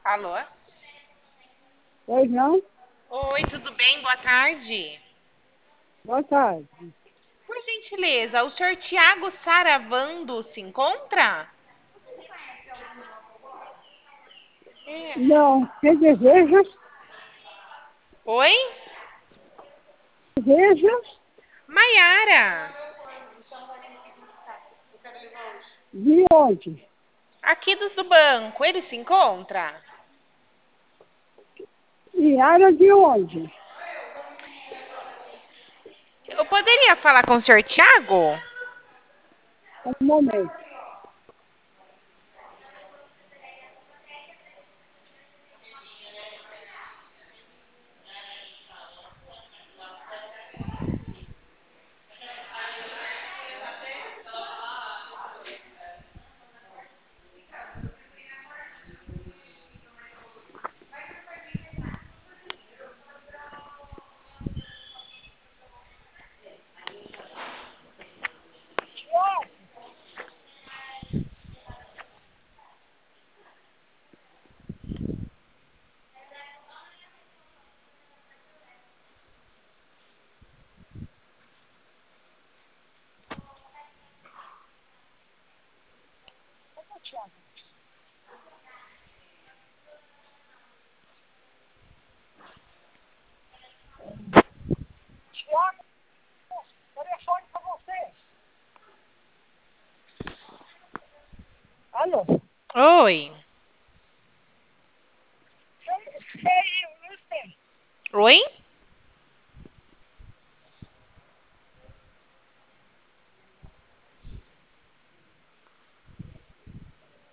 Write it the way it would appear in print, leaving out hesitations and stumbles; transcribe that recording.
Alô? Pois não? Oi, tudo bem? Boa tarde. Boa tarde. Por gentileza, o senhor Tiago Saravando se encontra? É. Não, quem deseja, Oi? deseja Maiara, de onde? aqui do banco, ele se encontra? Em área de onde? Eu poderia falar com o senhor Tiago? Um momento. Tiago, telefone para você. Alô? Oi. Sei, você. Oi?